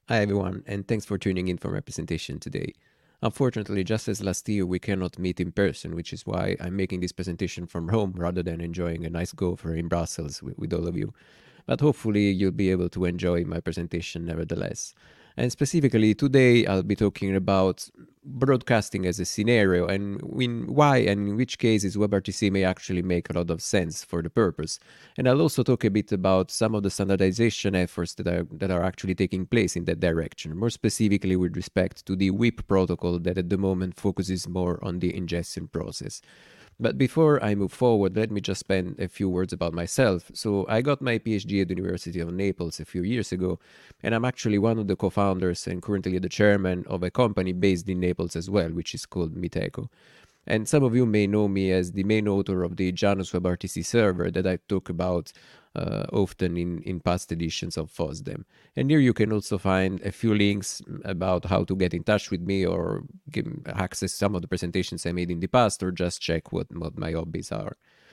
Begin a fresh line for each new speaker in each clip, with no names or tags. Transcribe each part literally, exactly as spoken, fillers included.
Hi everyone, and thanks for tuning in for my presentation today. Unfortunately, just as last year, we cannot meet in person, which is why I'm making this presentation from home rather than enjoying a nice gopher in Brussels with, with all of you. But hopefully, you'll be able to enjoy my presentation nevertheless. And specifically, today I'll be talking about broadcasting as a scenario and in why and in which cases WebRTC may actually make a lot of sense for the purpose. And I'll also talk a bit about some of the standardization efforts that are that are actually taking place in that direction, more specifically with respect to the W I P protocol that at the moment focuses more on the ingestion process. But before I move forward, let me just spend a few words about myself. So I got my PhD at the University of Naples a few years ago, and I'm actually one of the co-founders and currently the chairman of a company based in Naples as well, which is called Miteco. And some of you may know me as the main author of the Janus WebRTC server that I talk about uh, often in, in past editions of FOSDEM. And here you can also find a few links about how to get in touch with me or give, access some of the presentations I made in the past or just check what, what my hobbies are.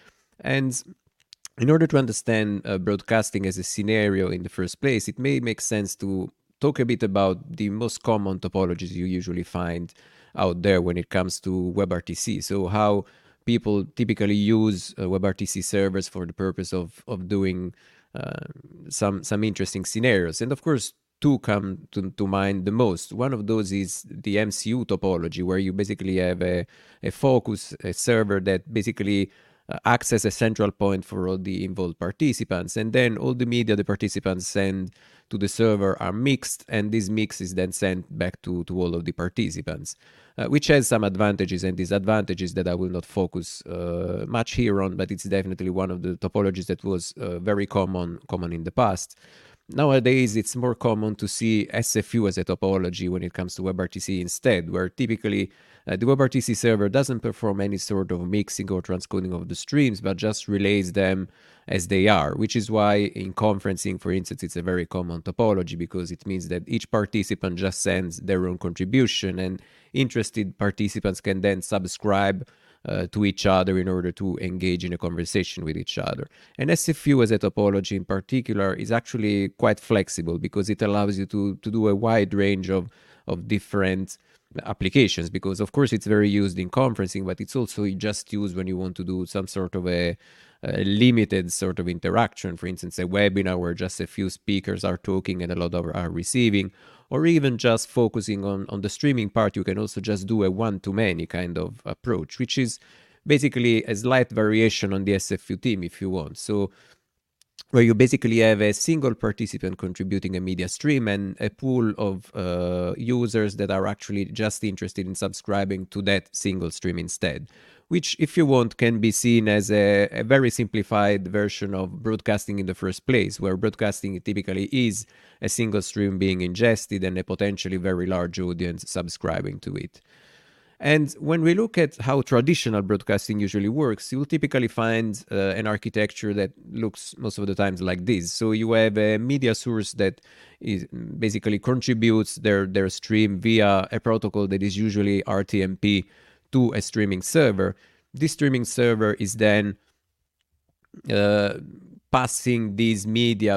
And in order to understand uh, broadcasting as a scenario in the first place, it may make sense to talk a bit about the most common topologies you usually find out there when it comes to WebRTC. So how people typically use uh, WebRTC servers for the purpose of, of doing uh, some, some interesting scenarios. And of course, two come to, to mind the most. One of those is the M C U topology, where you basically have a, a focus, a server that basically uh, acts as a central point for all the involved participants. And then all the media the participants send to the server are mixed, and this mix is then sent back to, to all of the participants, uh, which has some advantages and disadvantages that I will not focus uh, much here on, but it's definitely one of the topologies that was uh, very common, common in the past. Nowadays, it's more common to see S F U as a topology when it comes to WebRTC instead, where typically uh, the WebRTC server doesn't perform any sort of mixing or transcoding of the streams, but just relays them as they are, which is why in conferencing, for instance, it's a very common topology because it means that each participant just sends their own contribution and interested participants can then subscribe uh, to each other in order to engage in a conversation with each other. And S F U as a topology in particular is actually quite flexible because it allows you to, to do a wide range of, of different applications, because of course it's very used in conferencing, but it's also just used when you want to do some sort of a, a limited sort of interaction. For instance, a webinar where just a few speakers are talking and a lot of are receiving, or even just focusing on, on the streaming part. You can also just do a one-to-many kind of approach, which is basically a slight variation on the S F U team if you want. So where you basically have a single participant contributing a media stream and a pool of uh, users that are actually just interested in subscribing to that single stream instead, which, if you want, can be seen as a, a very simplified version of broadcasting in the first place, where broadcasting typically is a single stream being ingested and a potentially very large audience subscribing to it. And when we look at how traditional broadcasting usually works, you'll typically find uh, an architecture that looks most of the times like this. So you have a media source that is basically contributes their, their stream via a protocol that is usually R T M P to a streaming server. This streaming server is then uh, passing these media